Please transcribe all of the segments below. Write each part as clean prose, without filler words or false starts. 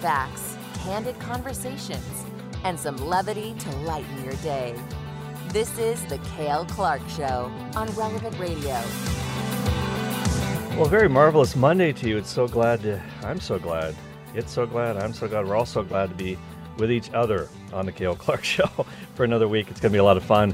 facts, candid conversations, and some levity to lighten your day. This is The Cale Clark Show on Relevant Radio. Well, very marvelous Monday to you. I'm so glad. I'm so glad. We're all so glad to be with each other on The Cale Clark Show for another week. It's going to be a lot of fun.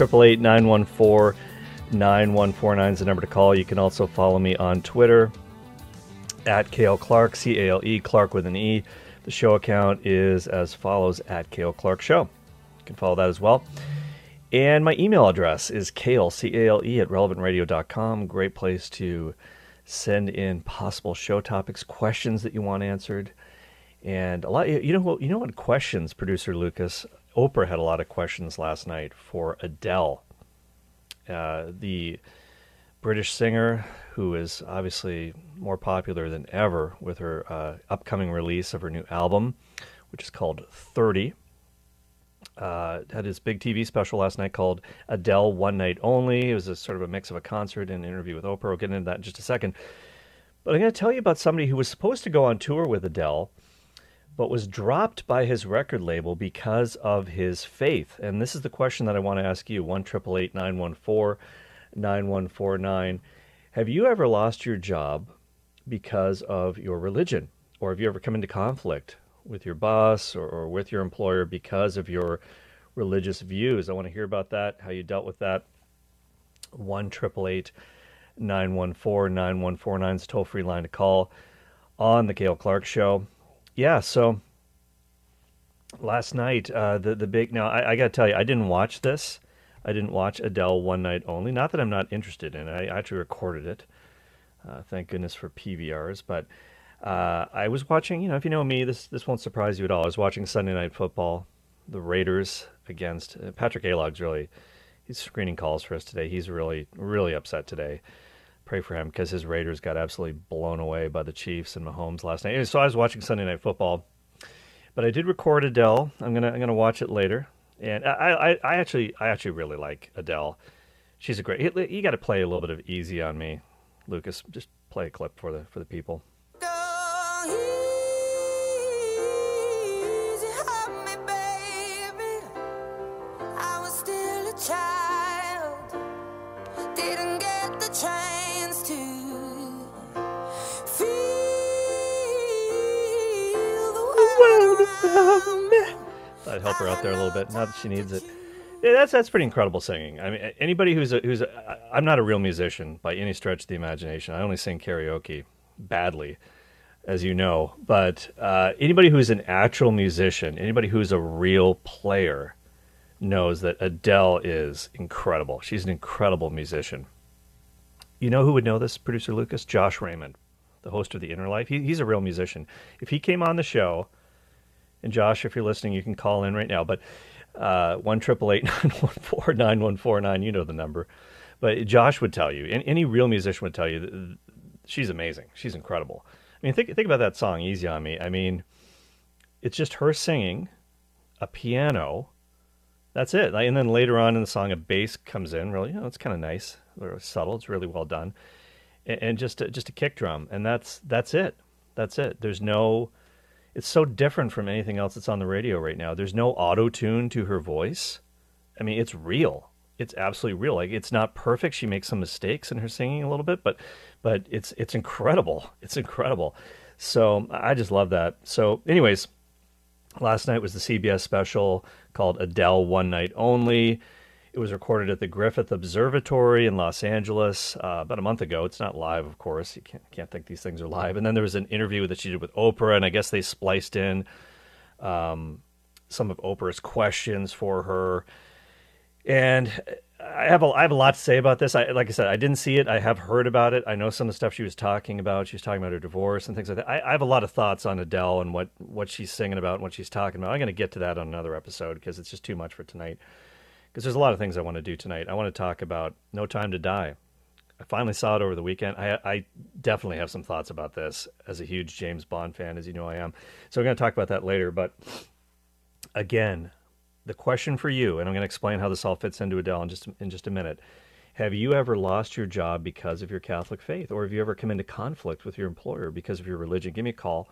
888-914-9149 is the number to call. You can also follow me on Twitter at Cale Clark, C-A-L-E, Clark with an E. The show account is as follows, at Cale Clark Show. You can follow that as well. And my email address is Cale, C-A-L-E, at relevantradio.com. Great place to send in possible show topics, questions that you want answered. And a lot, you know what questions, producer Lucas? Oprah had a lot of questions last night for Adele, the British singer who is obviously more popular than ever with her upcoming release of her new album, which is called 30. Had his big TV special last night called Adele One Night Only. It was a sort of a mix of a concert and an interview with Oprah. We'll get into that in just a second. But I'm going to tell you about somebody who was supposed to go on tour with Adele, but was dropped by his record label because of his faith. And this is the question that I want to ask you, 1-888-914-9149. Have you ever lost your job because of your religion? Or have you ever come into conflict with your boss or with your employer because of your religious views? I want to hear about that, how you dealt with that. 1-888-914-9149 is a toll-free line to call on The Cale Clark Show. Yeah, so last night, the big... Now, I got to tell you, I didn't watch this. I didn't watch Adele One Night Only. Not that I'm not interested in it. I actually recorded it. Thank goodness for PVRs. But I was watching, if you know me, this won't surprise you at all. I was watching Sunday Night Football, the Raiders against... Patrick Alog's really... He's screening calls for us today. He's really, really upset today. Pray for him because his Raiders got absolutely blown away by the Chiefs and Mahomes last night. Anyway, so I was watching Sunday Night Football, but I did record Adele. I'm gonna watch it later, and I actually really like Adele. She's a great. You got to play a little bit of Easy on Me, Lucas. Just play a clip for the people. I'd help her out there a little bit. Not that she needs it. Yeah, that's pretty incredible singing. I mean, anybody I'm not a real musician by any stretch of the imagination. I only sing karaoke badly, as you know. But anybody who's an actual musician, anybody who's a real player, knows that Adele is incredible. She's an incredible musician. You know who would know this, producer Lucas? Josh Raymond, the host of The Inner Life. He's a real musician. If he came on the show, and Josh, if you're listening, you can call in right now, but 1-888-914-9149, you know the number. But Josh would tell you, and any real musician would tell you, that she's amazing. She's incredible. I mean, think about that song, Easy on Me. I mean, it's just her singing, a piano, that's it. And then later on in the song, a bass comes in, really, it's kind of nice, or subtle, it's really well done. And just a kick drum, and that's it. That's it. There's no... It's so different from anything else that's on the radio right now. There's no auto-tune to her voice. I mean, it's real. It's absolutely real. Like, it's not perfect. She makes some mistakes in her singing a little bit, but it's incredible. It's incredible. So I just love that. So anyways, last night was the CBS special called Adele One Night Only. It was recorded at the Griffith Observatory in Los Angeles about a month ago. It's not live, of course. You can't think these things are live. And then there was an interview that she did with Oprah, and I guess they spliced in some of Oprah's questions for her. And I have a lot to say about this. Like I said, I didn't see it. I have heard about it. I know some of the stuff she was talking about. She was talking about her divorce and things like that. I have a lot of thoughts on Adele and what she's singing about and what she's talking about. I'm going to get to that on another episode because it's just too much for tonight. Because there's a lot of things I want to do tonight. I want to talk about No Time to Die. I finally saw it over the weekend. I definitely have some thoughts about this as a huge James Bond fan, as you know I am. So we're going to talk about that later. But again, the question for you, and I'm going to explain how this all fits into Adele in just a minute. Have you ever lost your job because of your Catholic faith? Or have you ever come into conflict with your employer because of your religion? Give me a call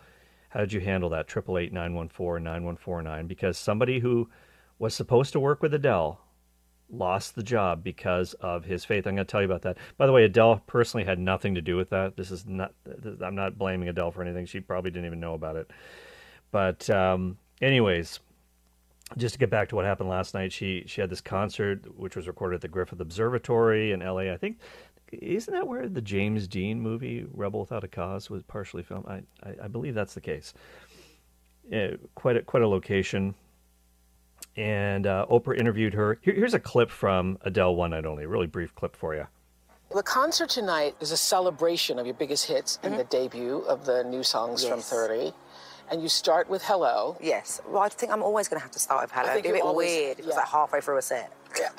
How did you handle that? 888-914-9149, because somebody who was supposed to work with Adele lost the job because of his faith. I'm going to tell you about that. By the way, Adele personally had nothing to do with that. I'm not blaming Adele for anything. She probably didn't even know about it. But anyways, just to get back to what happened last night, she had this concert which was recorded at the Griffith Observatory in LA. I think, isn't that where the James Dean movie Rebel Without a Cause was partially filmed? I believe that's the case. Quite a location. And Oprah interviewed her. Here's a clip from Adele One Night Only, a really brief clip for you. The concert tonight is a celebration of your biggest hits and the debut of the new songs from 30. And you start with Hello. Yes. Well, I think I'm always going to have to start with Hello. It'd be a bit weird if it was like halfway through a set. Yeah.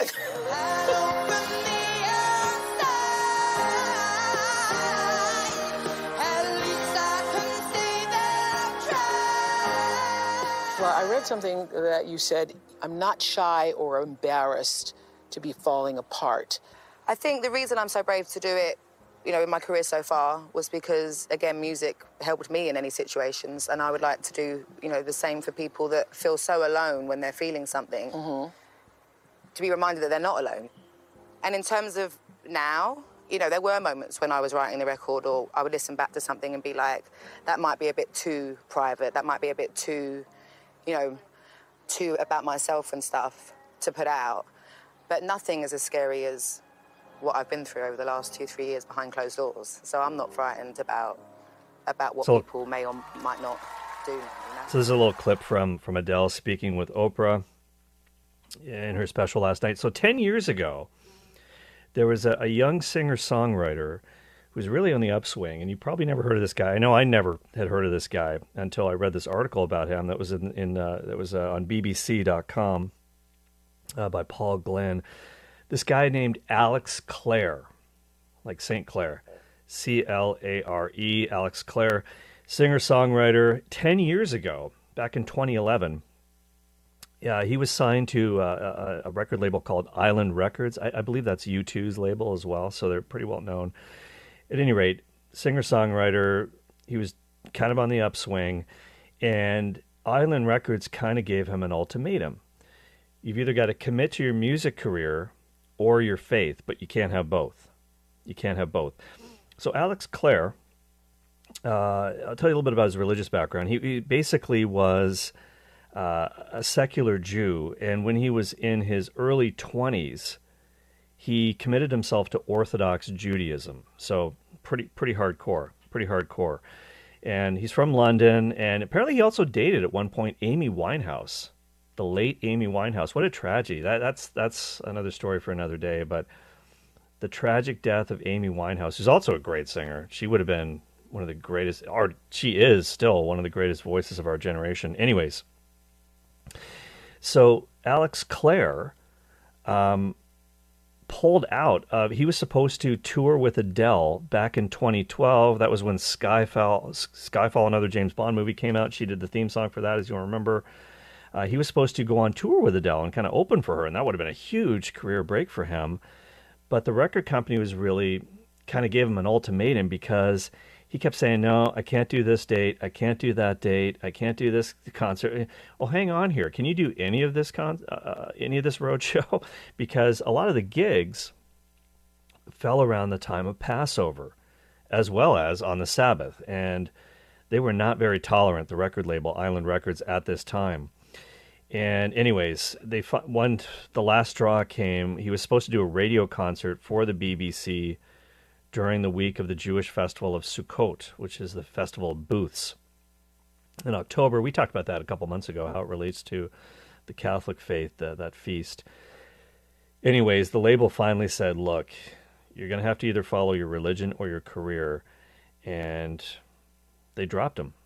Well, I read something that you said, I'm not shy or embarrassed to be falling apart. I think the reason I'm so brave to do it, you know, in my career so far was because, again, music helped me in any situations, and I would like to do, you know, the same for people that feel so alone when they're feeling something, to be reminded that they're not alone. And in terms of now, you know, there were moments when I was writing the record, or I would listen back to something and be like, that might be a bit too private, that might be a bit too, you know, too about myself and stuff to put out. But nothing is as scary as what I've been through over the last 2-3 years behind closed doors. So I'm not frightened about what people may or might not do. You know? So this is a little clip from Adele speaking with Oprah in her special last night. So 10 years ago, there was a young singer-songwriter who's really on the upswing, and you probably never heard of this guy. I know I never had heard of this guy until I read this article about him that was on BBC.com by Paul Glenn. This guy named Alex Clare, like St. Clair, C-L-A-R-E, Alex Clare, singer-songwriter. 10 years ago, back in 2011, he was signed to a record label called Island Records. I believe that's U2's label as well, so they're pretty well known. At any rate, singer-songwriter, he was kind of on the upswing, and Island Records kind of gave him an ultimatum. You've either got to commit to your music career or your faith, but you can't have both. You can't have both. So Alex Clare, I'll tell you a little bit about his religious background. He basically was a secular Jew, and when he was in his early 20s, he committed himself to Orthodox Judaism. So pretty hardcore. And he's from London, and apparently he also dated at one point Amy Winehouse, the late Amy Winehouse. What a tragedy. That's another story for another day, but the tragic death of Amy Winehouse, who's also a great singer. She would have been one of the greatest, or she is still one of the greatest voices of our generation. Anyways, so Alex Clare pulled out of, he was supposed to tour with Adele back in 2012. That was when Skyfall, another James Bond movie, came out. She did the theme song for that, as you'll remember. He was supposed to go on tour with Adele and kind of open for her, and that would have been a huge career break for him. But the record company was really kind of gave him an ultimatum because he kept saying, no, I can't do this date. I can't do that date. I can't do this concert. Oh, hang on here. Can you do any of this road show? Because a lot of the gigs fell around the time of Passover as well as on the Sabbath. And they were not very tolerant, the record label, Island Records, at this time. And anyways, the last straw came. He was supposed to do a radio concert for the BBC during the week of the Jewish festival of Sukkot, which is the festival of booths. In October, we talked about that a couple months ago, how it relates to the Catholic faith, that feast. Anyways, the label finally said, look, you're going to have to either follow your religion or your career. And they dropped him.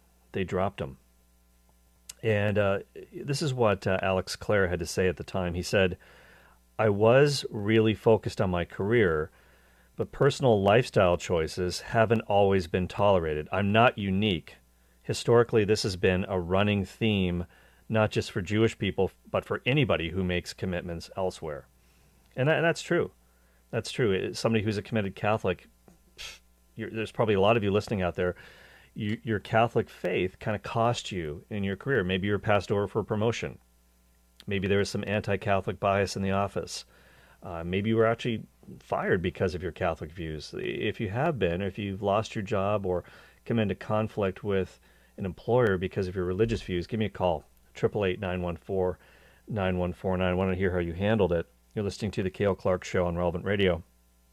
And this is what Alex Clare had to say at the time. He said, I was really focused on my career, but personal lifestyle choices haven't always been tolerated. I'm not unique. Historically, this has been a running theme, not just for Jewish people, but for anybody who makes commitments elsewhere. And that's true. That's true. Somebody who's a committed Catholic, there's probably a lot of you listening out there, your Catholic faith kind of cost you in your career. Maybe you were passed over for a promotion. Maybe there was some anti-Catholic bias in the office. Maybe you were actually fired because of your Catholic views. If you have been, or if you've lost your job or come into conflict with an employer because of your religious views, give me a call, 888-914-9149. I want to hear how you handled it. You're listening to the Cale Clark Show on Relevant Radio.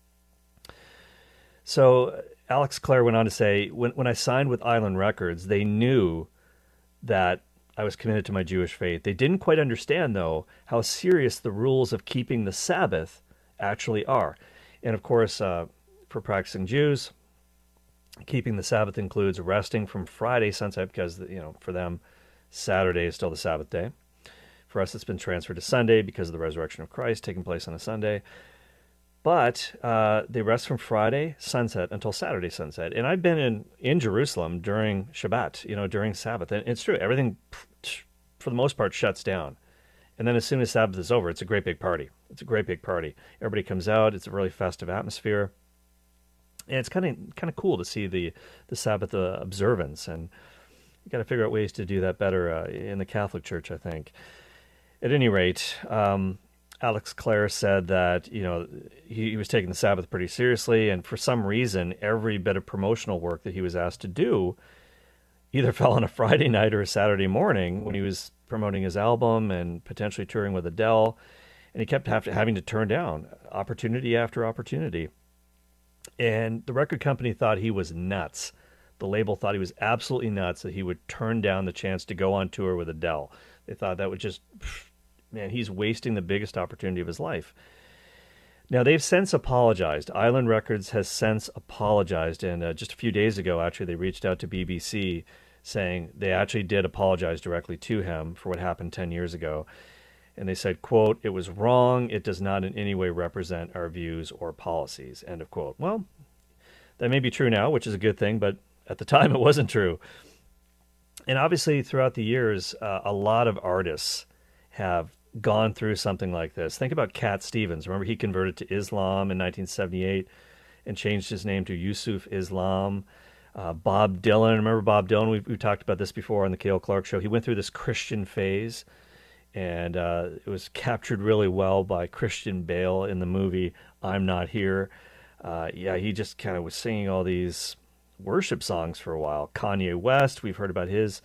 So Alex Clare went on to say, when I signed with Island Records, they knew that I was committed to my Jewish faith. They didn't quite understand, though, how serious the rules of keeping the Sabbath actually are. And of course, for practicing Jews, keeping the Sabbath includes resting from Friday sunset because, for them, Saturday is still the Sabbath day. For us, it's been transferred to Sunday because of the resurrection of Christ taking place on a Sunday. But they rest from Friday sunset until Saturday sunset. And I've been in Jerusalem during Shabbat, during Sabbath. And it's true, everything, for the most part, shuts down. And then as soon as Sabbath is over, it's a great big party. It's a great big party. Everybody comes out. It's a really festive atmosphere. And it's kind of cool to see the Sabbath observance. And you got to figure out ways to do that better in the Catholic Church, I think. At any rate, Alex Clare said that, he was taking the Sabbath pretty seriously, and for some reason, every bit of promotional work that he was asked to do either fell on a Friday night or a Saturday morning when he was promoting his album and potentially touring with Adele, and he kept having to turn down opportunity after opportunity. And the record company thought he was nuts. The label thought he was absolutely nuts that he would turn down the chance to go on tour with Adele. They thought that would just... Man, he's wasting the biggest opportunity of his life. Now, they've since apologized. Island Records has since apologized, and just a few days ago, actually, they reached out to BBC saying they actually did apologize directly to him for what happened 10 years ago. And they said, quote, "It was wrong. It does not in any way represent our views or policies," end of quote. Well, that may be true now, which is a good thing, but at the time it wasn't true. And obviously, throughout the years, a lot of artists have gone through something like this. Think about Cat Stevens. Remember, he converted to Islam in 1978 and changed his name to Yusuf Islam. Bob Dylan. Remember Bob Dylan? We've talked about this before on the Cale Clark Show. He went through this Christian phase, and it was captured really well by Christian Bale in the movie I'm Not Here. He just kind of was singing all these worship songs for a while. Kanye West, we've heard about his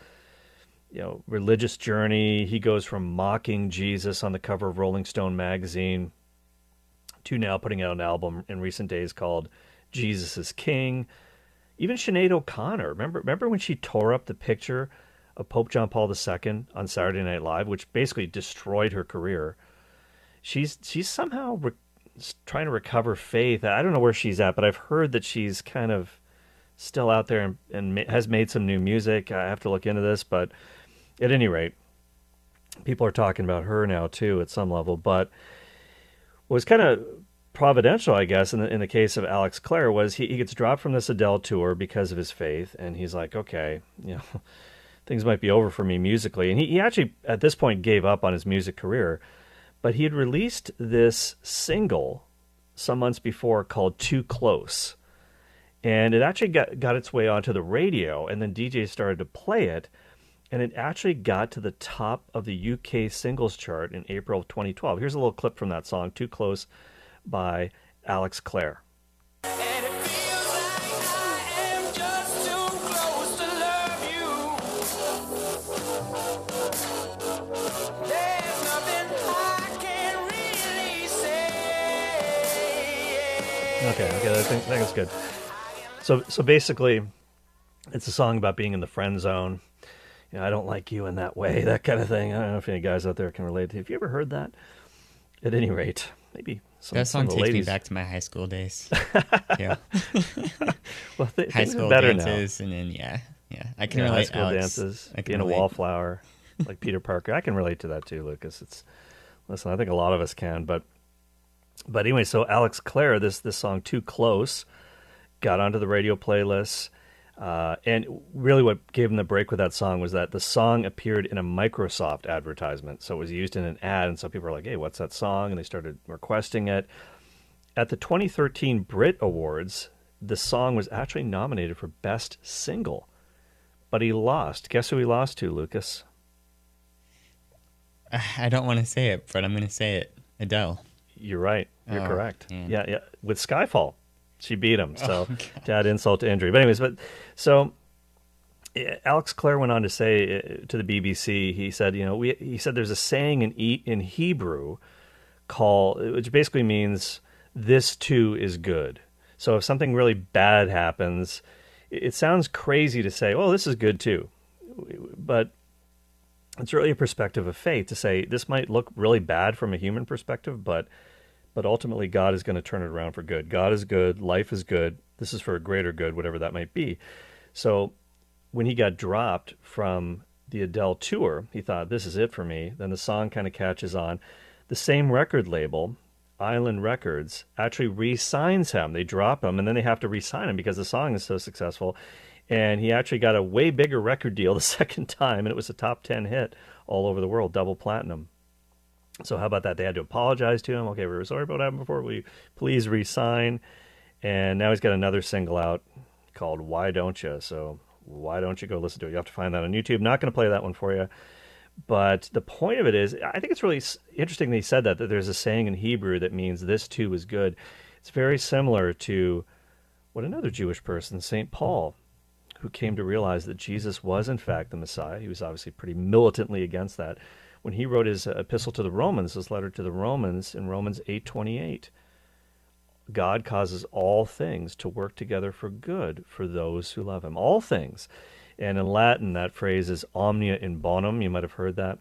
religious journey. He goes from mocking Jesus on the cover of Rolling Stone magazine to now putting out an album in recent days called Jesus is King. Even Sinead O'Connor, remember when she tore up the picture of Pope John Paul II on Saturday Night Live, which basically destroyed her career? She's somehow trying to recover faith. I don't know where she's at, but I've heard that she's kind of still out there and has made some new music. I have to look into this, but at any rate, people are talking about her now too at some level. But what was kind of providential, I guess, in the case of Alex Clare was he gets dropped from this Adele tour because of his faith, and he's like, okay, things might be over for me musically. And he actually, at this point, gave up on his music career. But he had released this single some months before called Too Close. And it actually got its way onto the radio, and then DJs started to play it, and it actually got to the top of the UK singles chart in April of 2012. Here's a little clip from that song, Too Close, by Alex Clare. Okay, I think it's good. So basically, it's a song about being in the friend zone. I don't like you in that way, that kind of thing. I don't know if any guys out there can relate to it. Have you ever heard that? At any rate, maybe some that song some takes ladies. me back to my high school days. Yeah, Well, high school better dances, now. and then I can High relate. school Alex, dances, I can being a relate. wallflower, like Peter Parker. I can relate to that too, Lucas. Listen, I think a lot of us can, but anyway, so Alex Clare, this song Too Close, got onto the radio playlists. And really what gave him the break with that song was that the song appeared in a Microsoft advertisement. So it was used in an ad, and so people were like, hey, what's that song? And they started requesting it. At the 2013 Brit Awards, the song was actually nominated for Best Single but he lost. Guess who he lost to, Lucas? I don't want to say it, but I'm going to say it. Adele. You're right. You're correct. Man. Yeah. With Skyfall, she beat him. So God. to add insult to injury. But anyways, so Alex Clare went on to say to the BBC, he said, he said there's a saying in Hebrew which basically means this too is good. So if something really bad happens, it sounds crazy to say, oh, this is good too. But it's really a perspective of faith to say this might look really bad from a human perspective, but ultimately God is going to turn it around for good. God is good. Life is good. This is for a greater good, whatever that might be. So when he got dropped from the Adele tour, he thought, this is it for me. Then the song kind of catches on. The same record label, Island Records, actually re-signs him. They drop him, and then they have to re-sign him because the song is so successful. And he actually got a way bigger record deal the second time, and it was a top 10 hit all over the world, double platinum. So how about that? They had to apologize to him. Okay, we were sorry about what happened before. Will you please re-sign? And now he's got another single out called Why Don't You? So why don't you go listen to it? You have to find that on YouTube. Not going to play that one for you. But the point of it is, I think it's really interesting that he said that there's a saying in Hebrew that means this too is good. It's very similar to what another Jewish person, St. Paul, who came to realize that Jesus was, in fact, the Messiah. He was obviously pretty militantly against that. When he wrote his epistle to the Romans, his letter to the Romans, in Romans 8:28, God causes all things to work together for good for those who love him. All things. And in Latin, that phrase is omnia in bonum. You might have heard that.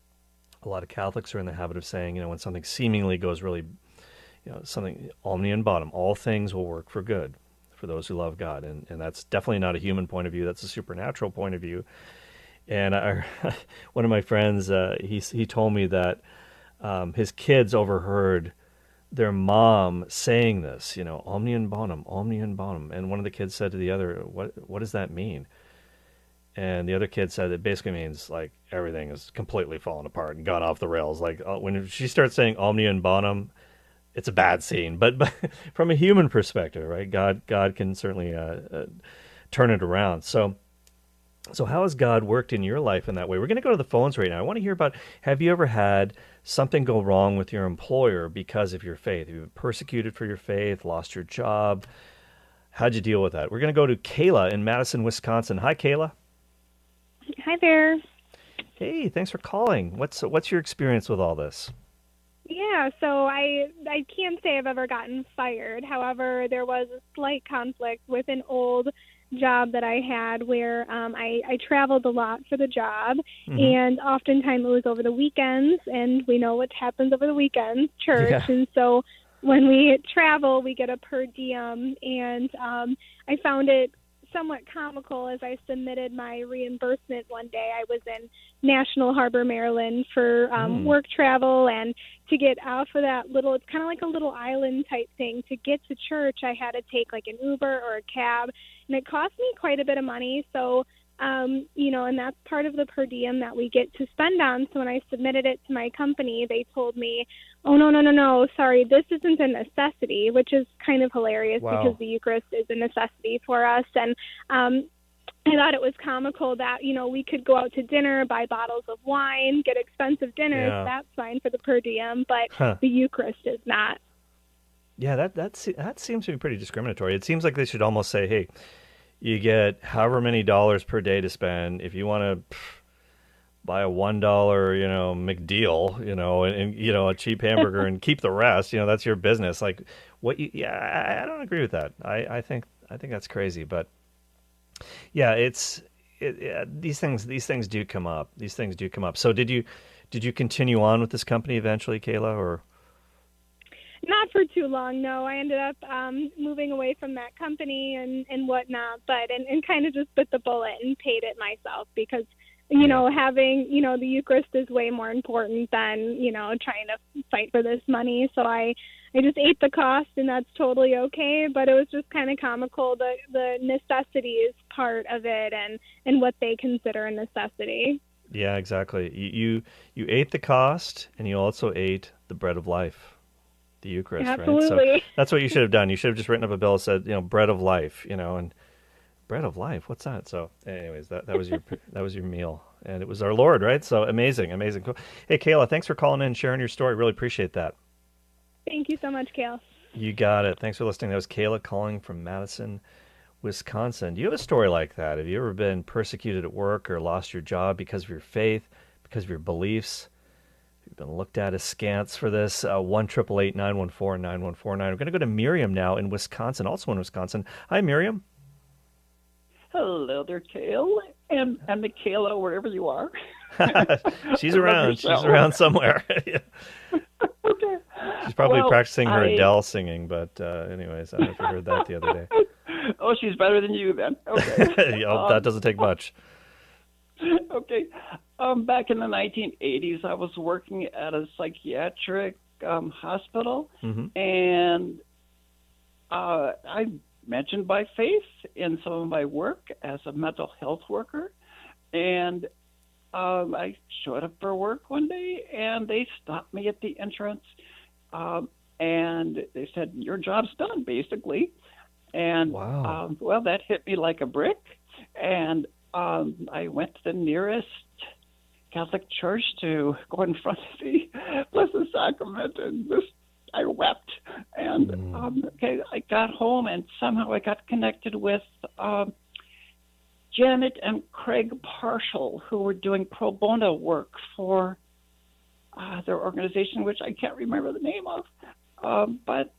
A lot of Catholics are in the habit of saying, when something seemingly goes really, something omnia in bonum, all things will work for good for those who love God. And that's definitely not a human point of view. That's a supernatural point of view. And one of my friends, he told me that his kids overheard their mom saying this, omnia in bonum, omnia in bonum. And one of the kids said to the other, what does that mean? And the other kid said it basically means like everything is completely fallen apart and gone off the rails. Like when she starts saying omnia in bonum, it's a bad scene. But from a human perspective, right? God can certainly turn it around. So how has God worked in your life in that way? We're going to go to the phones right now. I want to hear about, have you ever had something go wrong with your employer because of your faith? Have you been persecuted for your faith, lost your job? How'd you deal with that? We're going to go to Kayla in Madison, Wisconsin. Hi, Kayla. Hi there. Hey, thanks for calling. What's your experience with all this? Yeah, so I can't say I've ever gotten fired. However, there was a slight conflict with an old job that I had where I traveled a lot for the job, and oftentimes it was over the weekends, and we know what happens over the weekends, church, and so when we travel, we get a per diem, and I found it somewhat comical as I submitted my reimbursement one day. I was in National Harbor, Maryland for work travel, and to get off of that it's kind of like a little island type thing. To get to church, I had to take like an Uber or a cab, and it cost me quite a bit of money. So, and that's part of the per diem that we get to spend on. So when I submitted it to my company, they told me, oh, no, sorry, this isn't a necessity, which is kind of hilarious because the Eucharist is a necessity for us. And I thought it was comical that, we could go out to dinner, buy bottles of wine, get expensive dinners. Yeah. That's fine for the per diem, but the Eucharist is not. Yeah, that seems to be pretty discriminatory. It seems like they should almost say, hey, you get however many dollars per day to spend. If you want to buy a $1, McDeal, and a cheap hamburger and keep the rest, that's your business. Like I don't agree with that. I think that's crazy, but yeah, these things do come up. These things do come up. So did you continue on with this company eventually, Kayla, or? Not for too long, no. I ended up moving away from that company and whatnot, but and kind of just bit the bullet and paid it myself because, having, the Eucharist is way more important than, trying to fight for this money. So I just ate the cost, and that's totally okay. But it was just kind of comical, the necessities part of it and what they consider a necessity. Yeah, exactly. You ate the cost, and you also ate the bread of life. The Eucharist, absolutely. Right? So that's what you should have done. You should have just written up a bill that said, bread of life, and bread of life. What's that? So, anyways, that was your that was your meal, and it was our Lord, right? So amazing, amazing. Cool. Hey, Kayla, thanks for calling in and sharing your story. Really appreciate that. Thank you so much, Kale. You got it. Thanks for listening. That was Kayla calling from Madison, Wisconsin. Do you have a story like that? Have you ever been persecuted at work or lost your job because of your faith, because of your beliefs? You've been looked at askance for this. 1-888-914-9149. We're going to go to Miriam now in Wisconsin, also in Wisconsin. Hi, Miriam. Hello there, Kale, and Michaela, wherever you are. She's around. She's around somewhere. Okay. She's probably practicing her Adele singing, but anyways, I don't know if you heard that the other day. Oh, she's better than you then. Okay. That doesn't take much. Okay. Back in the 1980s, I was working at a psychiatric hospital, and I mentioned my faith in some of my work as a mental health worker, and I showed up for work one day, and they stopped me at the entrance, and they said, "Your job's done," basically. And wow. Well, that hit me like a brick, and I went to the nearest Catholic church to go in front of the Blessed Sacrament, and I wept. And I got home, and somehow I got connected with Janet and Craig Parshall, who were doing pro bono work for their organization, which I can't remember the name of. But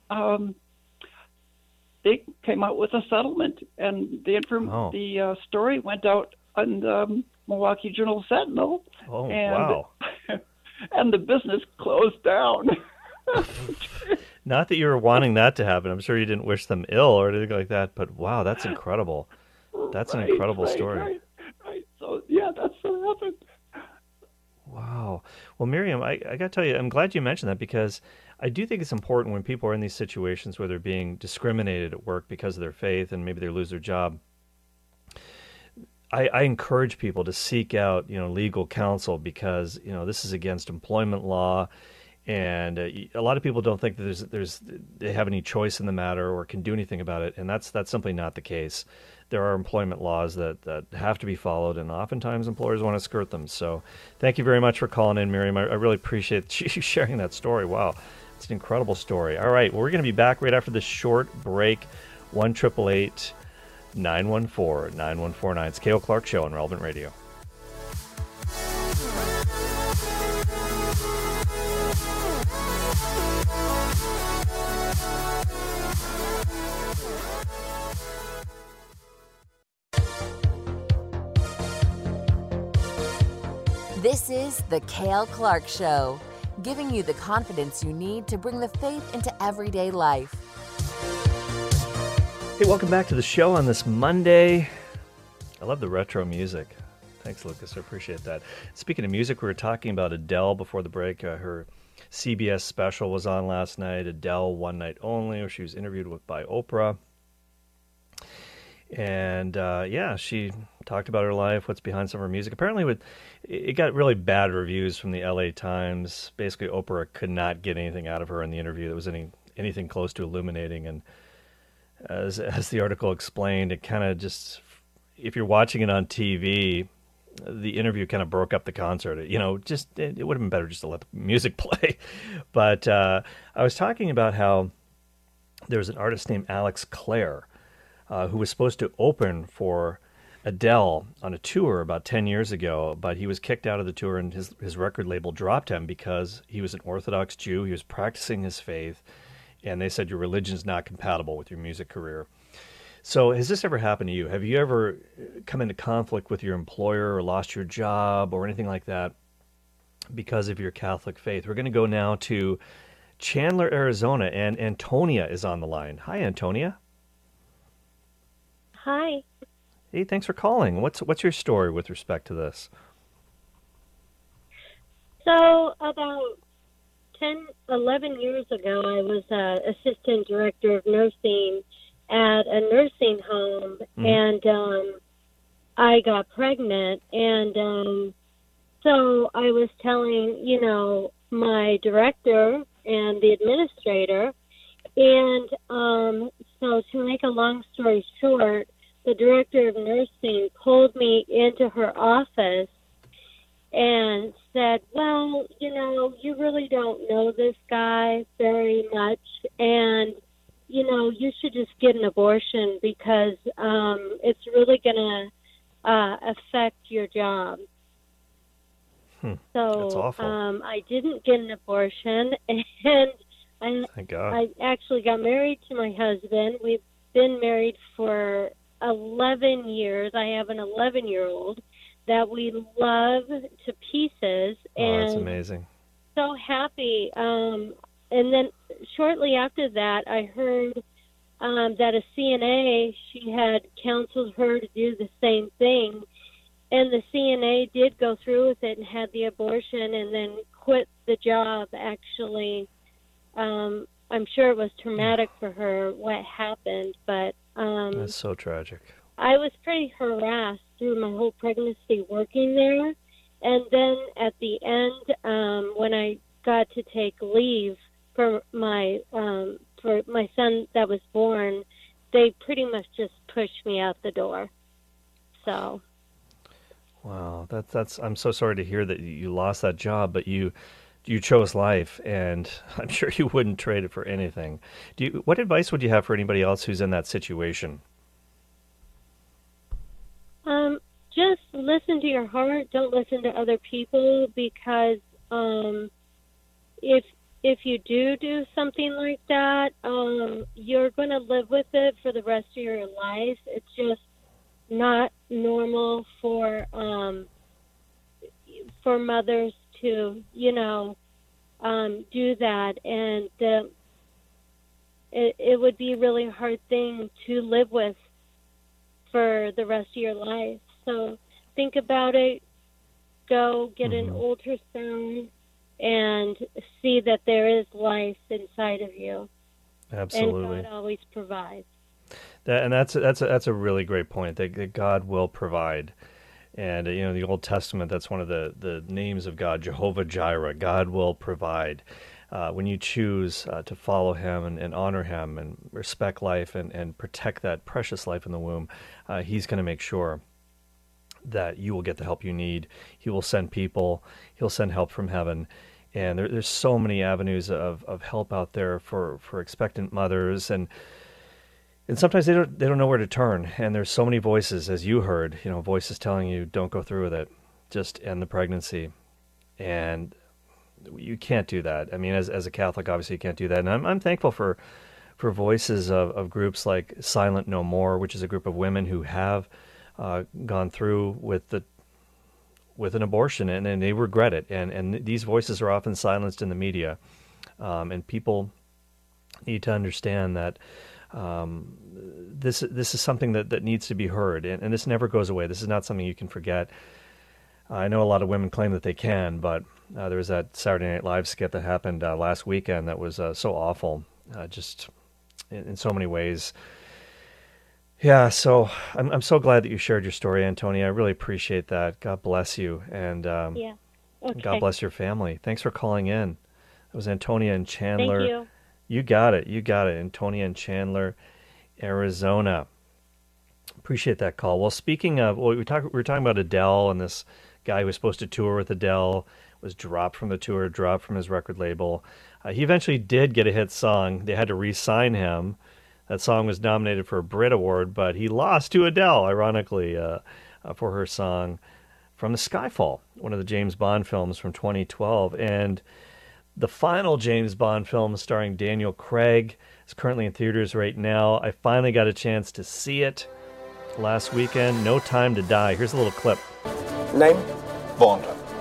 they came out with a settlement, and the story went out on the Milwaukee Journal Sentinel. Oh, and, wow. And the business closed down. Not that you were wanting that to happen. I'm sure you didn't wish them ill or anything like that, but wow, that's incredible. That's an incredible story. Right. So, yeah, that's what happened. Wow. Well, Miriam, I got to tell you, I'm glad you mentioned that, because I do think it's important when people are in these situations where they're being discriminated at work because of their faith and maybe they lose their job. I encourage people to seek out, legal counsel, because, this is against employment law. And a lot of people don't think that they have any choice in the matter or can do anything about it, and that's simply not the case. There are employment laws that have to be followed, and oftentimes employers want to skirt them. So, thank you very much for calling in, Miriam. I really appreciate you sharing that story. Wow, it's an incredible story. All right, well, we're going to be back right after this short break. 1-888-914-9149. It's Cale Clark Show on Relevant Radio. This is The Cale Clark Show, giving you the confidence you need to bring the faith into everyday life. Hey, welcome back to the show on this Monday. I love the retro music. Thanks, Lucas. I appreciate that. Speaking of music, we were talking about Adele before the break. Her CBS special was on last night, Adele One Night Only, where she was interviewed by Oprah. And she talked about her life, what's behind some of her music. Apparently, it got really bad reviews from the LA Times. Basically, Oprah could not get anything out of her in the interview that was anything close to illuminating. And as the article explained, it kind of just, if you're watching it on TV, the interview kind of broke up the concert. It would have been better just to let the music play. But I was talking about how there was an artist named Alex Clare, who was supposed to open for Adele on a tour about 10 years ago, but he was kicked out of the tour, and his record label dropped him because he was an Orthodox Jew. He was practicing his faith, and they said your religion is not compatible with your music career. So has this ever happened to you? Have you ever come into conflict with your employer or lost your job or anything like that because of your Catholic faith? We're going to go now to Chandler, Arizona, and Antonia is on the line. Hi, Antonia. Hi. Hey, thanks for calling. What's your story with respect to this? So about 11 years ago, I was assistant director of nursing at a nursing home, and I got pregnant, and so I was telling, my director and the administrator, and so to make a long story short, the director of nursing pulled me into her office and said, well, you know, you really don't know this guy very much, and, you know, you should just get an abortion because it's really going to affect your job. So That's awful. I didn't get an abortion, and Thank God. I actually got married to my husband. We've been married for 11 years. I have an 11-year-old that we love to pieces. Oh, that's and amazing. so happy. And then shortly after that, I heard that a CNA, she had counseled her to do the same thing. And the CNA did go through with it and had the abortion and then quit the job, actually. I'm sure it was traumatic for her what happened, but That's so tragic. I was pretty harassed through my whole pregnancy working there. And then at the end, when I got to take leave for my son that was born, they pretty much just pushed me out the door. So. Wow, that's. I'm so sorry to hear that you lost that job, but you chose life, and I'm sure you wouldn't trade it for anything. What advice would you have for anybody else who's in that situation? Just listen to your heart. Don't listen to other people, because if you do something like that, you're going to live with it for the rest of your life. It's just not normal for mothers to, you know, do that, and it would be a really hard thing to live with for the rest of your life. So think about it. Go get an ultrasound and see that there is life inside of you. Absolutely. And God always provides. That's a really great point. That God will provide. And, you know, the Old Testament, that's one of the names of God, Jehovah Jireh. God will provide. When you choose to follow him and honor him and respect life and protect that precious life in the womb, he's going to make sure that you will get the help you need. He will send people. He'll send help from heaven. And there's so many avenues of help out there for expectant mothers, and sometimes they don't know where to turn. And there's so many voices, as you heard, you know, voices telling you, don't go through with it, just end the pregnancy. And you can't do that. I mean, as a Catholic, obviously you can't do that. And I'm thankful for voices of groups like Silent No More, which is a group of women who have gone through with an abortion, and they regret it. And these voices are often silenced in the media. And people need to understand that this is something that needs to be heard, and this never goes away. This is not something you can forget. I know a lot of women claim that they can, but there was that Saturday Night Live skit that happened last weekend that was so awful, just in so many ways. Yeah, so I'm so glad that you shared your story, Antonia. I really appreciate that. God bless you, and Yeah. Okay. God bless your family. Thanks for calling in. It was Antonia and Chandler. Thank you. You got it. Antonia and Chandler, Arizona. Appreciate that call. Well, speaking of, we were talking about Adele, and this guy who was supposed to tour with Adele was dropped from the tour, dropped from his record label. He eventually did get a hit song. They had to re-sign him. That song was nominated for a Brit Award, but he lost to Adele, ironically, for her song from the Skyfall, one of the James Bond films from 2012. And the final James Bond film starring Daniel Craig is currently in theaters right now. I finally got a chance to see it last weekend. No Time to Die. Here's a little clip. Name? Bond.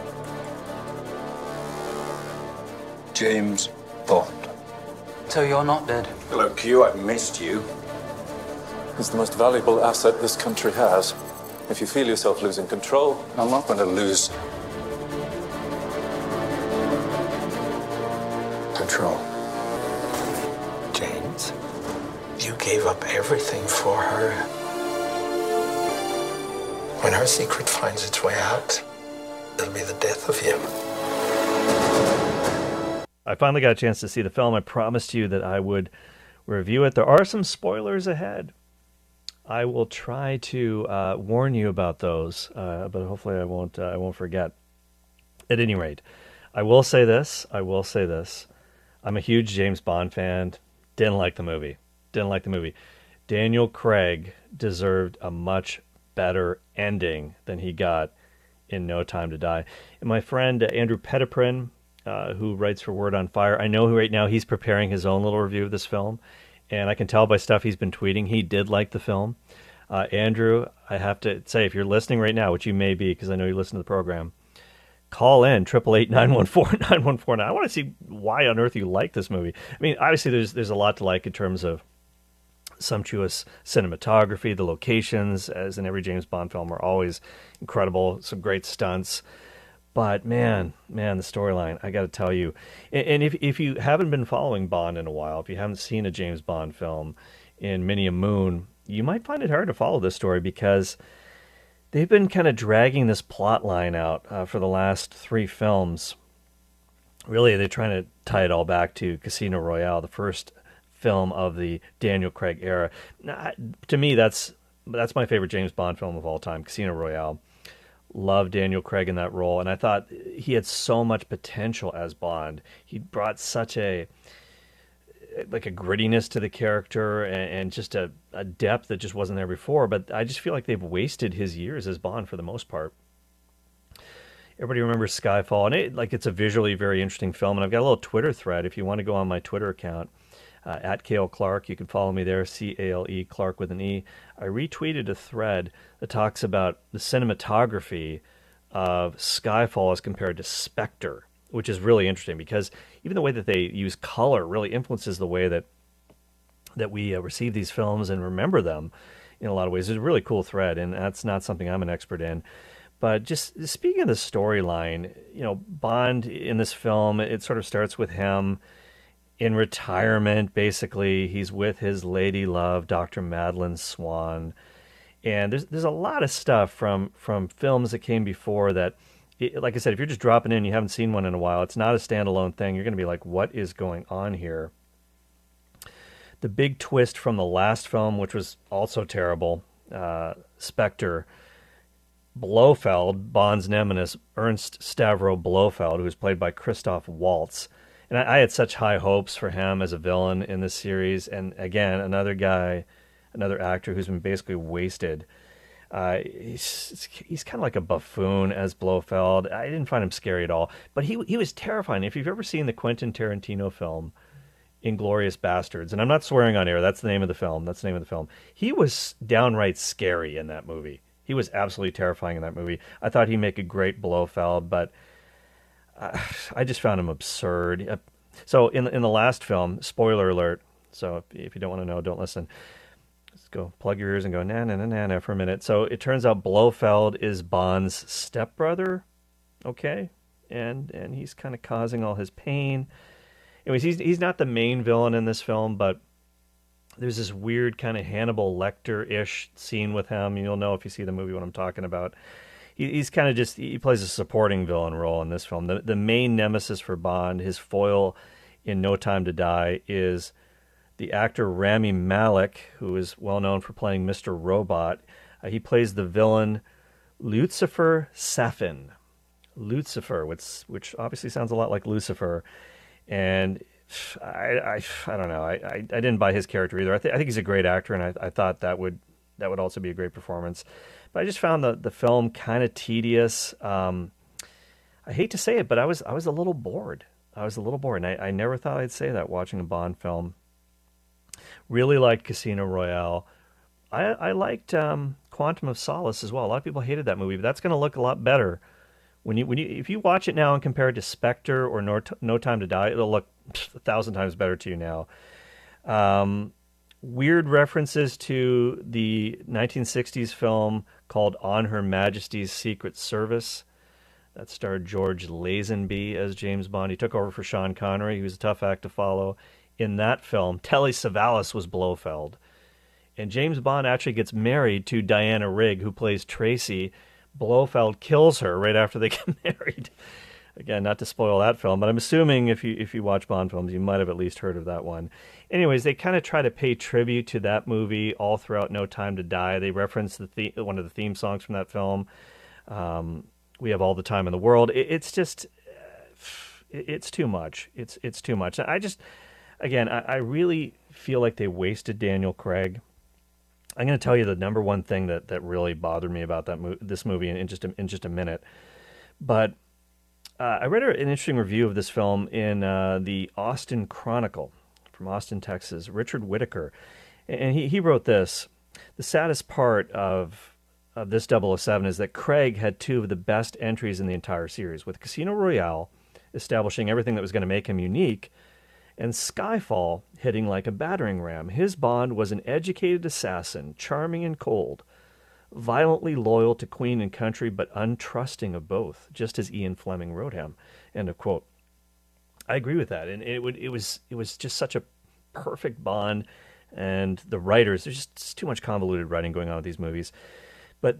James Bond. So you're not dead? Hello, Q. I've missed you. He's the most valuable asset this country has. If you feel yourself losing control... I'm not going to lose control. James, you gave up everything for her. When her secret finds its way out, it'll be the death of him. I finally got a chance to see the film. I promised you that I would review it. There are some spoilers ahead. I will try to warn you about those, but hopefully I won't forget. At any rate, I will say this. I'm a huge James Bond fan. Didn't like the movie. Daniel Craig deserved a much better ending than he got in No Time to Die. And my friend Andrew Petiprin, who writes for Word on Fire, I know right now he's preparing his own little review of this film, and I can tell by stuff he's been tweeting he did like the film. Andrew, I have to say, if you're listening right now, which you may be because I know you listen to the program, call in 888-914-9149. I want to see why on earth you like this movie. I mean, obviously there's a lot to like in terms of sumptuous cinematography. The locations, as in every James Bond film, are always incredible. Some great stunts. But man, the storyline, I got to tell you. And if you haven't been following Bond in a while, if you haven't seen a James Bond film in many a moon, you might find it hard to follow this story because they've been kind of dragging this plot line out for the last 3 films. Really, they're trying to tie it all back to Casino Royale, the first film of the Daniel Craig era. Now, to me, that's my favorite James Bond film of all time, Casino Royale. Love Daniel Craig in that role, and I thought he had so much potential as Bond. He brought such a grittiness to the character and just a depth that just wasn't there before. But I just feel like they've wasted his years as Bond for the most part. Everybody remembers Skyfall, and it's a visually very interesting film. And I've got a little Twitter thread. If you want to go on my Twitter account, at Cale Clark, you can follow me there, C-A-L-E, Clark with an E. I retweeted a thread that talks about the cinematography of Skyfall as compared to Spectre, which is really interesting because even the way that they use color really influences the way that we receive these films and remember them in a lot of ways. It's a really cool thread, and that's not something I'm an expert in. But just speaking of the storyline, Bond in this film, it sort of starts with him in retirement. Basically, he's with his lady love, Dr. Madeline Swan. And there's a lot of stuff from films that came before that, like I said, if you're just dropping in, you haven't seen one in a while, it's not a standalone thing. You're going to be like, what is going on here? The big twist from the last film, which was also terrible, Spectre, Blofeld, Bond's nemesis, Ernst Stavro Blofeld, who was played by Christoph Waltz. And I had such high hopes for him as a villain in this series. And again, another actor who's been basically wasted. He's kind of like a buffoon as Blofeld. I didn't find him scary at all. But he was terrifying. If you've ever seen the Quentin Tarantino film, Inglourious Bastards, and I'm not swearing on air, that's the name of the film. He was downright scary in that movie. He was absolutely terrifying in that movie. I thought he'd make a great Blofeld, but I just found him absurd. So in the last film, spoiler alert, so if you don't want to know, don't listen. Just go plug your ears and go na for a minute. So it turns out Blofeld is Bond's stepbrother, okay? And he's kind of causing all his pain. Anyways, he's not the main villain in this film, but there's this weird kind of Hannibal Lecter-ish scene with him. You'll know if you see the movie what I'm talking about. He's kind of he plays a supporting villain role in this film. The main nemesis for Bond, his foil in No Time to Die, is the actor Rami Malek, who is well known for playing Mr. Robot. He plays the villain Lucifer Safin. Lucifer, which obviously sounds a lot like Lucifer. And I don't know. I didn't buy his character either. I think he's a great actor, and I thought that would also be a great performance. But I just found the film kind of tedious. I hate to say it, but I was a little bored. And I never thought I'd say that watching a Bond film. Really liked Casino Royale. I liked Quantum of Solace as well. A lot of people hated that movie, but that's going to look a lot better if you watch it now and compare it to Spectre or No Time to Die. It'll look 1,000 times better to you now. Weird references to the 1960s film called On Her Majesty's Secret Service. That starred George Lazenby as James Bond. He took over for Sean Connery. He was a tough act to follow. In that film, Telly Savalas was Blofeld. And James Bond actually gets married to Diana Rigg, who plays Tracy. Blofeld kills her right after they get married. Again, not to spoil that film, but I'm assuming if you watch Bond films, you might have at least heard of that one. Anyways, they kind of try to pay tribute to that movie all throughout No Time to Die. They reference one of the theme songs from that film. We Have All the Time in the World. It's just, it's too much. It's too much. I really feel like they wasted Daniel Craig. I'm going to tell you the number one thing that really bothered me about this movie in just a minute. But I read an interesting review of this film in the Austin Chronicle from Austin, Texas. Richard Whitaker, and he wrote this: the saddest part of this 007 is that Craig had two of the best entries in the entire series, with Casino Royale establishing everything that was going to make him unique, and Skyfall hitting like a battering ram. His Bond was an educated assassin, charming and cold, violently loyal to Queen and country, but untrusting of both, just as Ian Fleming wrote him. End of quote. I agree with that, and it was just such a perfect Bond, and the writers, there's just too much convoluted writing going on with these movies. But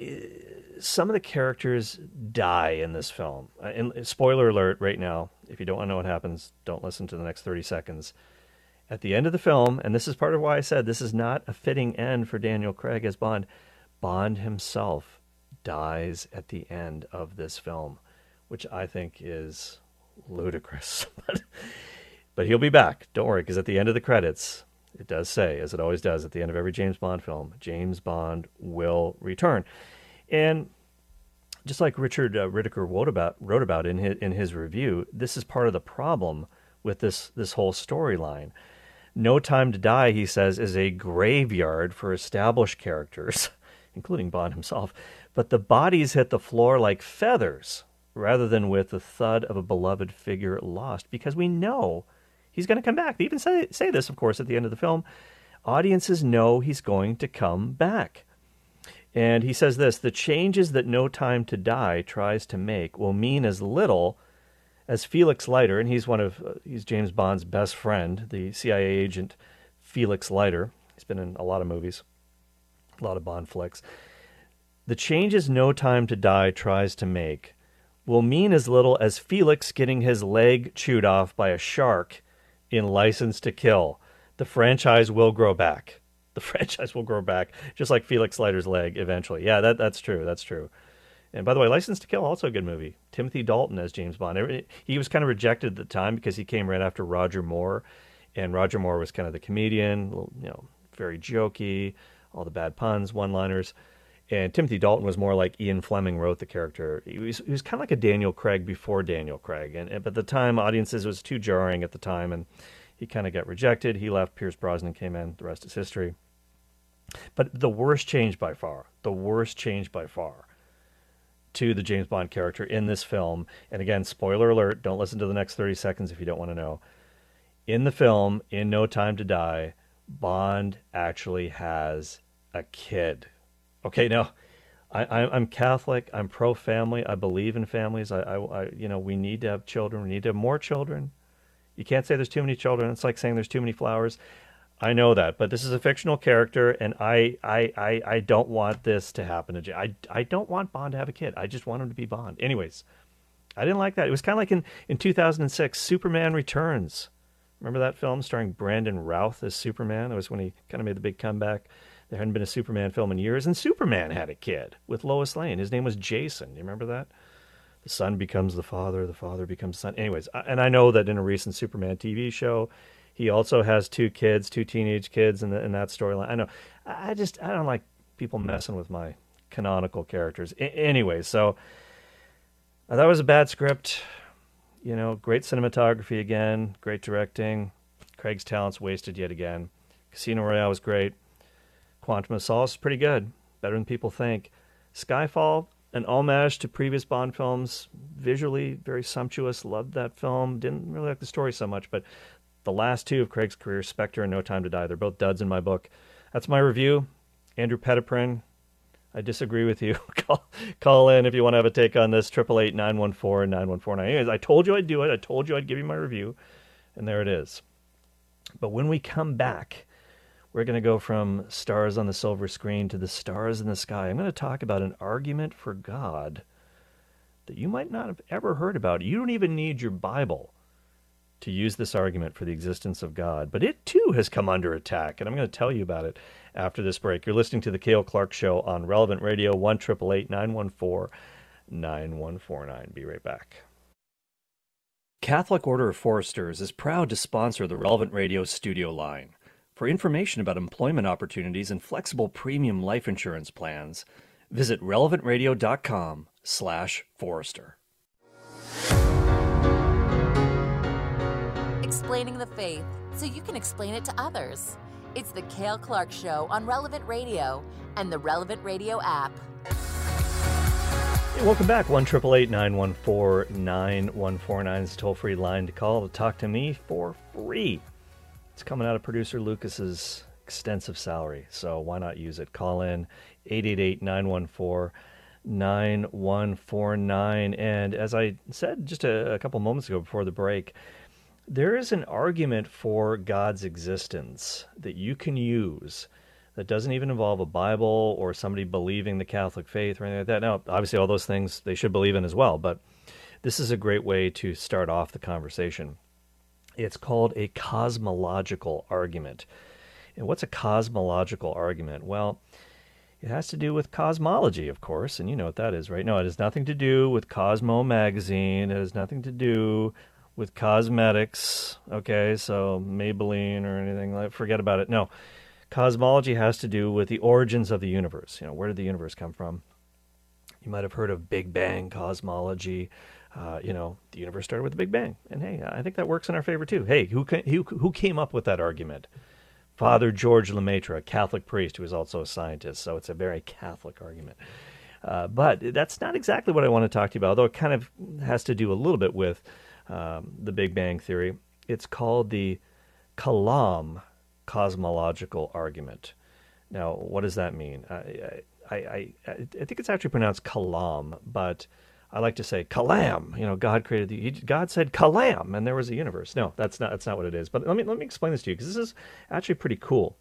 some of the characters die in this film. And spoiler alert right now, if you don't want to know what happens, don't listen to the next 30 seconds. At the end of the film, and this is part of why I said this is not a fitting end for Daniel Craig as Bond, Bond himself dies at the end of this film, which I think is ludicrous. But he'll be back. Don't worry, because at the end of the credits, it does say, as it always does at the end of every James Bond film, James Bond will return. And just like Richard Whitaker wrote about in his review, this is part of the problem with this whole storyline. No Time to Die, he says, is a graveyard for established characters, including Bond himself, but the bodies hit the floor like feathers rather than with the thud of a beloved figure lost, because we know he's going to come back. They even say this, of course, at the end of the film. Audiences know he's going to come back. And he says this: the changes that No Time to Die tries to make will mean as little as Felix Leiter, and he's James Bond's best friend, the CIA agent Felix Leiter. He's been in a lot of movies, a lot of Bond flicks. The changes No Time to Die tries to make will mean as little as Felix getting his leg chewed off by a shark in License to Kill. The franchise will grow back. The franchise will grow back, just like Felix Leiter's leg eventually. Yeah, that's true. That's true. And by the way, License to Kill, also a good movie. Timothy Dalton as James Bond. He was kind of rejected at the time because he came right after Roger Moore, and Roger Moore was kind of the comedian, very jokey, all the bad puns, one-liners. And Timothy Dalton was more like Ian Fleming wrote the character. He was kind of like a Daniel Craig before Daniel Craig. But at the time, audiences, it was too jarring at the time, and he kind of got rejected. He left, Pierce Brosnan came in, the rest is history. But the worst change by far to the James Bond character in this film, and again, spoiler alert, don't listen to the next 30 seconds if you don't want to know. In the film, in No Time to Die, Bond actually has a kid. Okay, now, I'm Catholic, I'm pro-family, I believe in families, we need to have children, we need to have more children. You can't say there's too many children, it's like saying there's too many flowers. I know that, but this is a fictional character, and I don't want this to happen to Jay. I don't want Bond to have a kid. I just want him to be Bond. Anyways, I didn't like that. It was kind of like in 2006, Superman Returns. Remember that film starring Brandon Routh as Superman? That was when he kind of made the big comeback. There hadn't been a Superman film in years, and Superman had a kid with Lois Lane. His name was Jason. You remember that? The son becomes the father becomes the son. Anyways, and I know that in a recent Superman TV show, he also has two teenage kids in that storyline. I know. I don't like people messing with my canonical characters. Anyway, so that was a bad script. Great cinematography again, great directing. Craig's talent's wasted yet again. Casino Royale was great. Quantum of Solace is pretty good, better than people think. Skyfall, an homage to previous Bond films, visually very sumptuous. Loved that film. Didn't really like the story so much, but the last two of Craig's career, Spectre and No Time to Die, they're both duds in my book. That's my review. Andrew Petiprin, I disagree with you. Call in if you want to have a take on this, 888-914-9149. Anyways, I told you I'd do it. I told you I'd give you my review, and there it is. But when we come back, we're going to go from stars on the silver screen to the stars in the sky. I'm going to talk about an argument for God that you might not have ever heard about. You don't even need your Bible to use this argument for the existence of God, but it too has come under attack, and I'm going to tell you about it after this break. You're listening to The Cale Clark Show on Relevant Radio, 1-888-914-9149. Be right back. Catholic Order of Foresters is proud to sponsor the Relevant Radio studio line. For information about employment opportunities and flexible premium life insurance plans, visit relevantradio.com/Forester. Explaining the faith so you can explain it to others. It's the Cale Clark Show on Relevant Radio and the Relevant Radio app. Hey, welcome back. 1-888-914-9149 is a toll-free line to call to talk to me for free. It's coming out of producer Lucas's extensive salary, so why not use it? Call in 888-914-9149. And as I said just a couple moments ago before the break, there is an argument for God's existence that you can use that doesn't even involve a Bible or somebody believing the Catholic faith or anything like that. Now, obviously, all those things they should believe in as well, but this is a great way to start off the conversation. It's called a cosmological argument. And what's a cosmological argument? Well, it has to do with cosmology, of course, and you know what that is, right? No, it has nothing to do with Cosmo magazine. It has nothing to do with cosmetics, okay? So Maybelline or anything like that, forget about it. No, cosmology has to do with the origins of the universe. You know, where did the universe come from? You might have heard of Big Bang cosmology. The universe started with the Big Bang. And hey, I think that works in our favor too. Hey, who came up with that argument? Father George Lemaitre, a Catholic priest who is also a scientist. So it's a very Catholic argument. But that's not exactly what I want to talk to you about, although it kind of has to do a little bit with the Big Bang theory. It's called the Kalam cosmological argument. Now, what does that mean? I think it's actually pronounced Kalam, but I like to say Kalam. You know, God created God said Kalam, and there was a universe. No, that's not what it is. But let me explain this to you, because this is actually pretty cool.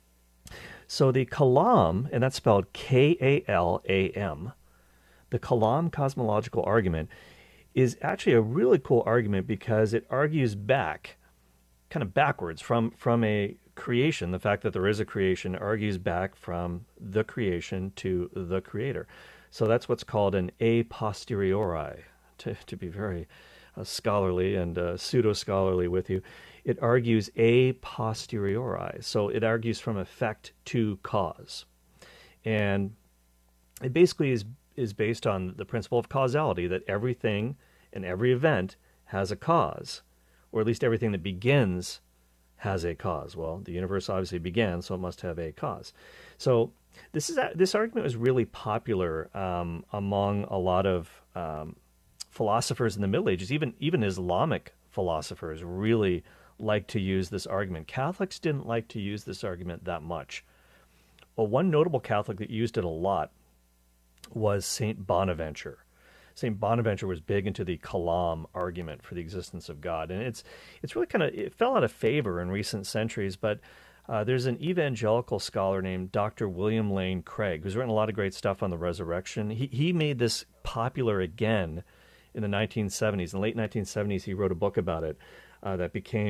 So the Kalam, and that's spelled K-A-L-A-M, the Kalam cosmological argument is actually a really cool argument because it argues back, kind of backwards from a creation. The fact that there is a creation argues back from the creation to the creator. So that's what's called an a posteriori, to be very scholarly and pseudo-scholarly with you. It argues a posteriori. So it argues from effect to cause. And it basically is based on the principle of causality, that everything and every event has a cause, or at least everything that begins has a cause. Well, the universe obviously began, so it must have a cause. So this argument was really popular among a lot of philosophers in the Middle Ages. Even Islamic philosophers really liked to use this argument. Catholics didn't like to use this argument that much. Well, one notable Catholic that used it a lot was St. Bonaventure. St. Bonaventure was big into the Kalam argument for the existence of God. And it's really it fell out of favor in recent centuries, but there's an evangelical scholar named Dr. William Lane Craig, who's written a lot of great stuff on the resurrection. He made this popular again in the 1970s. In the late 1970s, he wrote a book about it that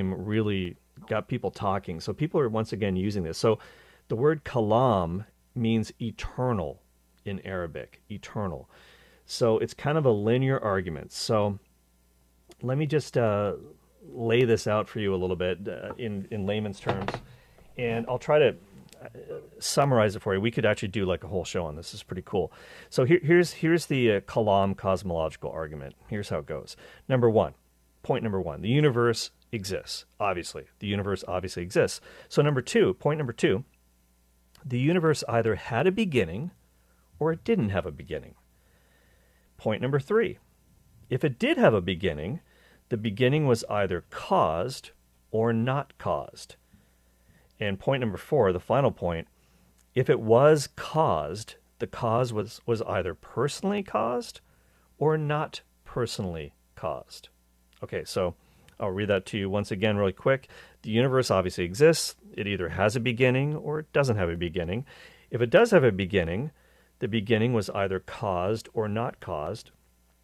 got people talking. So people are once again using this. So the word Kalam means eternal in Arabic, eternal. So it's kind of a linear argument. So let me just lay this out for you a little bit in layman's terms, and I'll try to summarize it for you. We could actually do like a whole show on this. It's pretty cool. So here's the Kalam cosmological argument. Here's how it goes. Point number one, the universe exists. Obviously, the universe obviously exists. So point number two, the universe either had a beginning or it didn't have a beginning. Point number three, if it did have a beginning, the beginning was either caused or not caused. And point number four, the final point, if it was caused, the cause was either personally caused or not personally caused. Okay, so I'll read that to you once again really quick. The universe obviously exists. It either has a beginning or it doesn't have a beginning. If it does have a beginning, the beginning was either caused or not caused.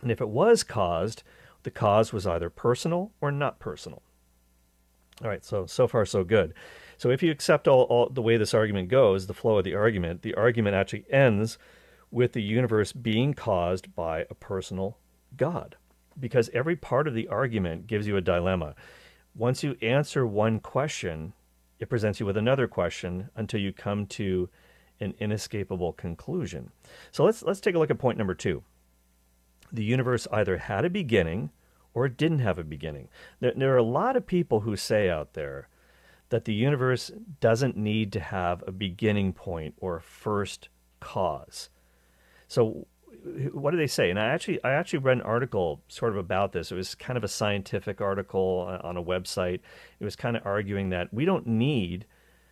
And if it was caused, the cause was either personal or not personal. All right, so far so good. So if you accept all the way this argument goes, the flow of the argument actually ends with the universe being caused by a personal God, because every part of the argument gives you a dilemma. Once you answer one question, it presents you with another question until you come to an inescapable conclusion. So let's take a look at point number 2. The universe either had a beginning or it didn't have a beginning. There are a lot of people who say out there that the universe doesn't need to have a beginning point or a first cause. So what do they say? And I actually read an article sort of about this. It was kind of a scientific article on a website. It was kind of arguing that we don't need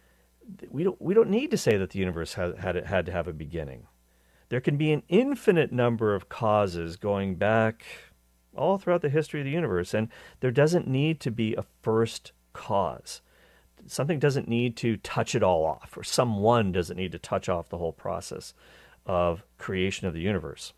to say that the universe had to have a beginning. There can be an infinite number of causes going back all throughout the history of the universe, and there doesn't need to be a first cause. Something doesn't need to touch it all off, or someone doesn't need to touch off the whole process of creation of the universe.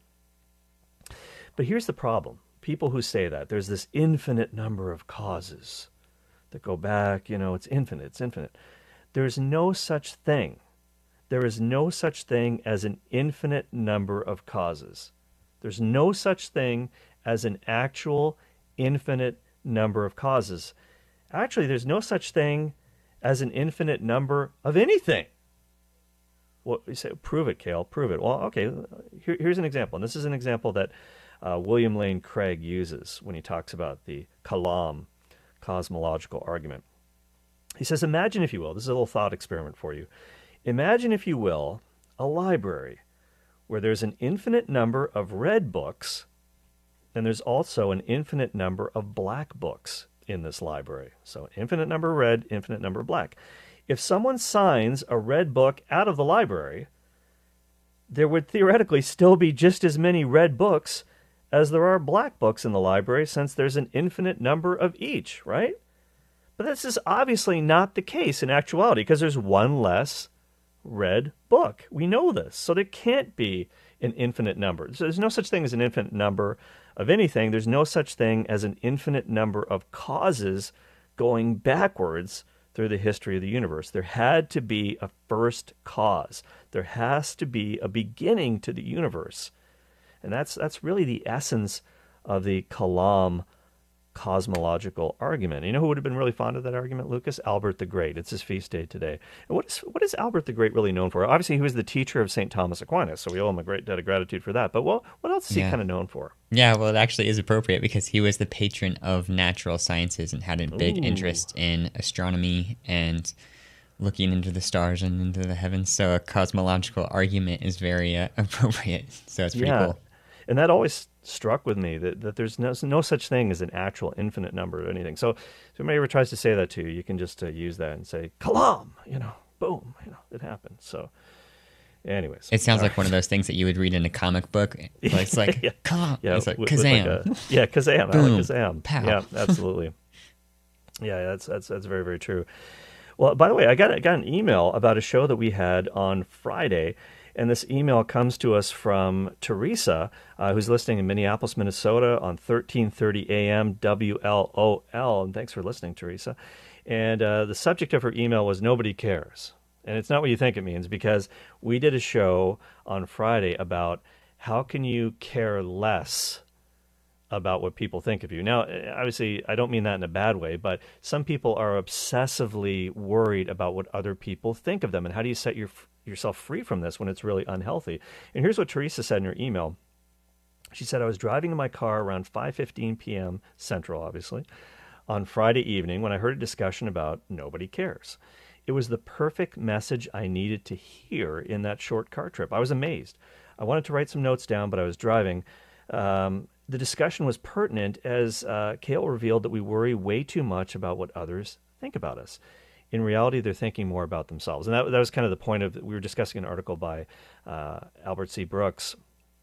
But here's the problem. People who say that there's this infinite number of causes that go back, it's infinite. There's no such thing. There is no such thing as an infinite number of causes. There's no such thing as an actual infinite number of causes. Actually, there's no such thing as an infinite number of anything. Well, you say, prove it, Cale, prove it. Well, okay, here's an example. And this is an example that William Lane Craig uses when he talks about the Kalam cosmological argument. He says, imagine, if you will, this is a little thought experiment for you. Imagine, if you will, a library where there's an infinite number of red books, and there's also an infinite number of black books in this library. So infinite number of red, infinite number of black. If someone signs a red book out of the library, there would theoretically still be just as many red books as there are black books in the library, since there's an infinite number of each, right? But this is obviously not the case in actuality, because there's one less red book. We know this. So there can't be an infinite number. So there's no such thing as an infinite number of anything. There's no such thing as an infinite number of causes going backwards through the history of the universe. There had to be a first cause. There has to be a beginning to the universe. And that's really the essence of the Kalam cosmological argument. You know who would have been really fond of that argument, Lucas? Albert the Great. It's his feast day today. And what is Albert the Great really known for? Obviously, he was the teacher of St. Thomas Aquinas, so we owe him a great debt of gratitude for that. But what else is he kind of known for? Yeah, well, it actually is appropriate because he was the patron of natural sciences and had a big interest in astronomy and looking into the stars and into the heavens. So a cosmological argument is very appropriate. So it's pretty cool. And that always struck with me that there's no such thing as an actual infinite number or anything. So if somebody ever tries to say that to you, you can just use that and say, Kalam, boom, it happened. So anyways. It sounds like one of those things that you would read in a comic book. It's like, Kalam. Yeah, it's like, Kazam. Kazam. Boom. I like Kazam. Pow. Yeah, absolutely. Yeah, that's very, very true. Well, by the way, I got an email about a show that we had on Friday. And this email comes to us from Teresa, who's listening in Minneapolis, Minnesota on 1330 AM WLOL. And thanks for listening, Teresa. And the subject of her email was Nobody Cares. And it's not what you think it means, because we did a show on Friday about how can you care less about what people think of you. Now, obviously, I don't mean that in a bad way, but some people are obsessively worried about what other people think of them. And how do you set yourself free from this when it's really unhealthy? And here's what Teresa said in her email. She said, I was driving in my car around 5:15 p.m. Central, obviously, on Friday evening when I heard a discussion about Nobody Cares. It was the perfect message I needed to hear in that short car trip. I was amazed. I wanted to write some notes down, but I was driving. The discussion was pertinent as Cale revealed that we worry way too much about what others think about us. In reality, they're thinking more about themselves. And that was kind of the point of, we were discussing an article by Albert C. Brooks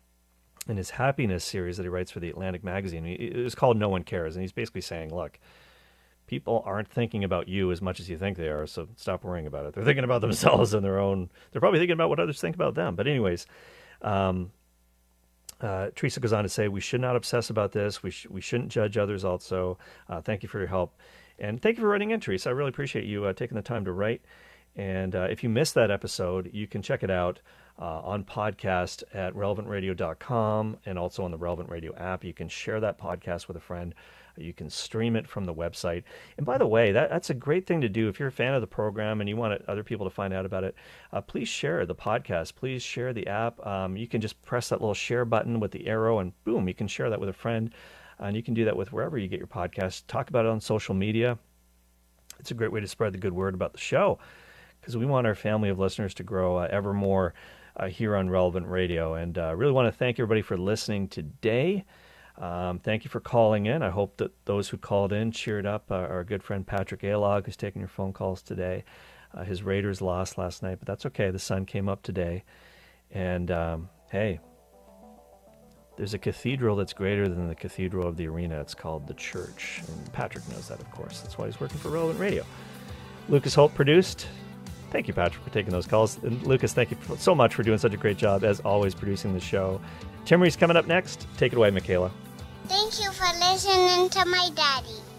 in his happiness series that he writes for the Atlantic magazine. It was called No One Cares. And he's basically saying, look, people aren't thinking about you as much as you think they are, so stop worrying about it. They're thinking about themselves and their own. They're probably thinking about what others think about them. But anyways, Teresa goes on to say, we should not obsess about this. We shouldn't judge others also. Thank you for your help. And thank you for writing in, Teresa. I really appreciate you taking the time to write. And if you missed that episode, you can check it out on podcast at relevantradio.com and also on the Relevant Radio app. You can share that podcast with a friend. You can stream it from the website. And by the way, that's a great thing to do. If you're a fan of the program and you want other people to find out about it, please share the podcast. Please share the app. You can just press that little share button with the arrow and boom, you can share that with a friend. And you can do that with wherever you get your podcast. Talk about it on social media. It's a great way to spread the good word about the show because we want our family of listeners to grow ever more here on Relevant Radio. And I really want to thank everybody for listening today. Thank you for calling in. I hope that those who called in cheered up our good friend Patrick Alog, who's taking your phone calls today. His Raiders lost last night, but that's okay. The sun came up today. And hey, there's a cathedral that's greater than the cathedral of the arena. It's called the church. And Patrick knows that, of course. That's why he's working for Relevant Radio. Lucas Holt produced. Thank you, Patrick, for taking those calls. And Lucas, thank you so much for doing such a great job, as always, producing the show. Timmery's coming up next. Take it away, Michaela. Thank you for listening to my daddy.